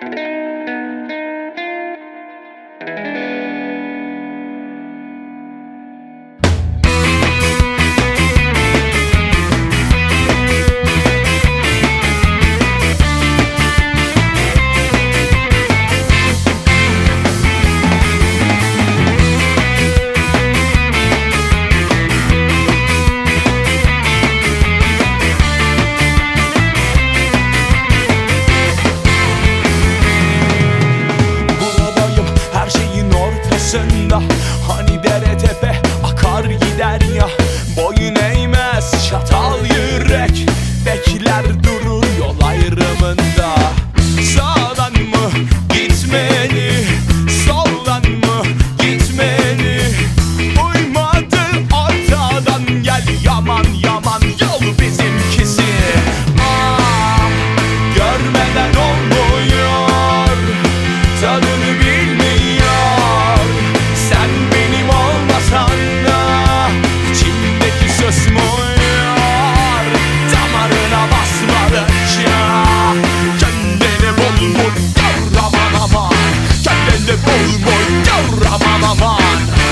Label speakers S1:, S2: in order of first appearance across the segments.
S1: Hani dere tepe akar gider ya, boyun eğmez çatal yürek, bekler durur yol ayrımında. Sağdan mı gitmeli, soldan mı gitmeli? Uymadı ortadan, gel yaman yaman yol bizimkisi. Görmeden olmuyor, tadını bilmiyor. Sen benim olmasan da içimdeki susmuyor. Damarına basmadıkça kendini bulmuyor aman aman. Kendini bulmuyor aman aman.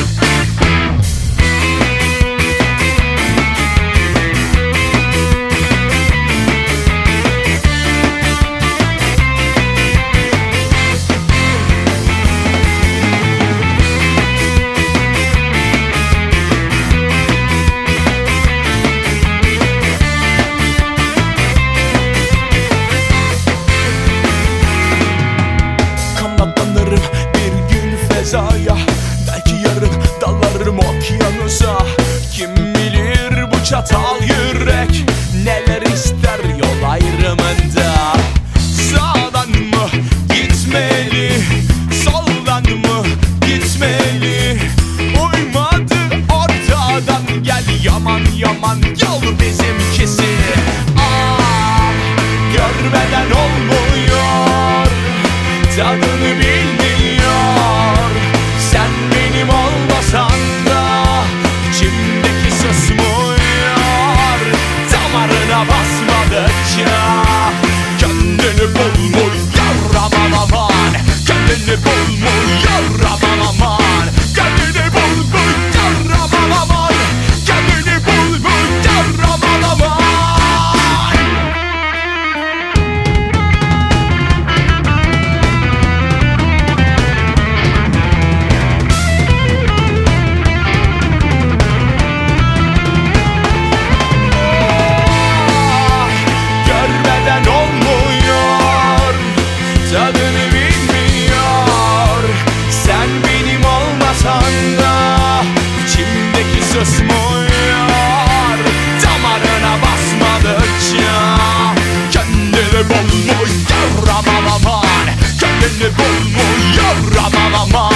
S1: Belki yarın dalarım okyanusa. Kim bilir bu çatal yürek neler ister yol ayrımında. Sağdan mı gitmeli, soldan mı gitmeli? Uymadı ortadan, gel yaman yaman yol bizimkisi. Görmeden olmuyor, tadını bilmiyor. Sen benim olmasan da içimdeki susmuyor. Damarına basmadıkça kendini bulmuyor aman aman. Kendini bulmuyor aman aman. Kendini bulmuyor aman aman. Kendini bulmuyor aman aman. Tadını bilmiyor. Sen benim olmasan da içimdeki susmuyor. Damarına basmadıkça kendini bulmuyor aman aman. Kendini bulmuyor aman aman.